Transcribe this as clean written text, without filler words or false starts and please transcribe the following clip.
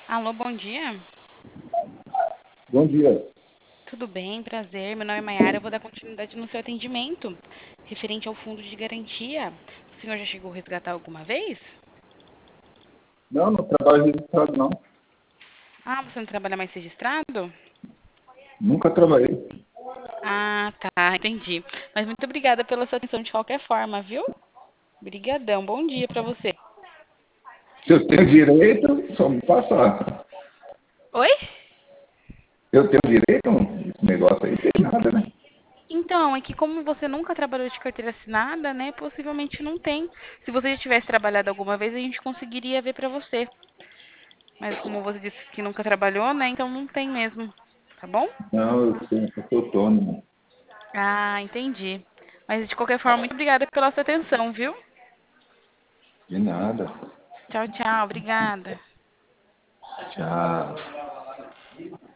Alô, bom dia. Bom dia. Tudo bem? Prazer. Meu nome é Mayara. Eu vou dar continuidade no seu atendimento referente ao fundo de garantia. O senhor já chegou a resgatar alguma vez? Não, não trabalho registrado, não. Ah, você não trabalha mais registrado? Nunca trabalhei. Ah, tá, entendi. Mas muito obrigada pela sua atenção de qualquer forma, viu? Obrigadão. Bom dia pra você. Se eu tenho direito, só me passar. Oi? Eu tenho direito? Esse negócio aí tem nada, né? Então, é que como você nunca trabalhou de carteira assinada, né, possivelmente não tem. Se você já tivesse trabalhado alguma vez, a gente conseguiria ver pra você. Mas como você disse que nunca trabalhou, né, então não tem mesmo. Tá bom? Não, eu sou autônomo. Ah, entendi. Mas de qualquer forma, muito obrigada pela sua atenção, viu? De nada. Tchau, tchau. Obrigada. Tchau.